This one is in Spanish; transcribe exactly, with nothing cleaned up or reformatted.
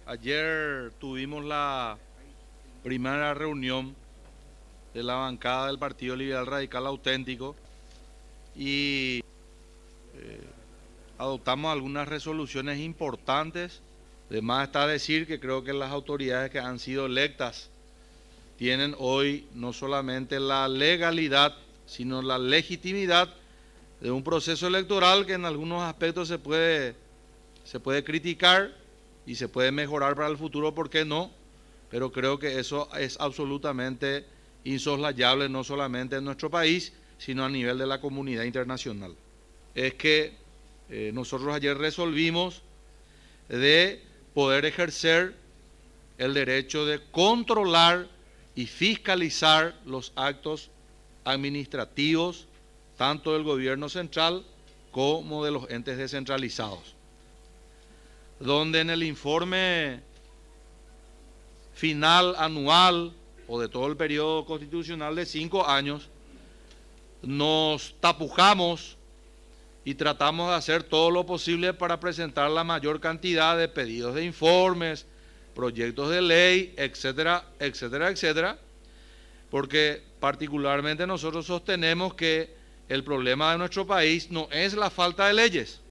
Ayer tuvimos la primera reunión de la bancada del Partido Liberal Radical Auténtico y eh, adoptamos algunas resoluciones importantes. De más está decir que creo que las autoridades que han sido electas tienen hoy no solamente la legalidad, sino la legitimidad de un proceso electoral que en algunos aspectos se puede, se puede criticar y se puede mejorar para el futuro, ¿por qué no? Pero creo que eso es absolutamente insoslayable, no solamente en nuestro país, sino a nivel de la comunidad internacional. Es que eh, nosotros ayer resolvimos de poder ejercer el derecho de controlar y fiscalizar los actos administrativos, tanto del gobierno central como de los entes descentralizados, donde en el informe final anual o de todo el periodo constitucional de cinco años, nos tapujamos y tratamos de hacer todo lo posible para presentar la mayor cantidad de pedidos de informes, proyectos de ley, etcétera, etcétera, etcétera, porque particularmente nosotros sostenemos que el problema de nuestro país no es la falta de leyes,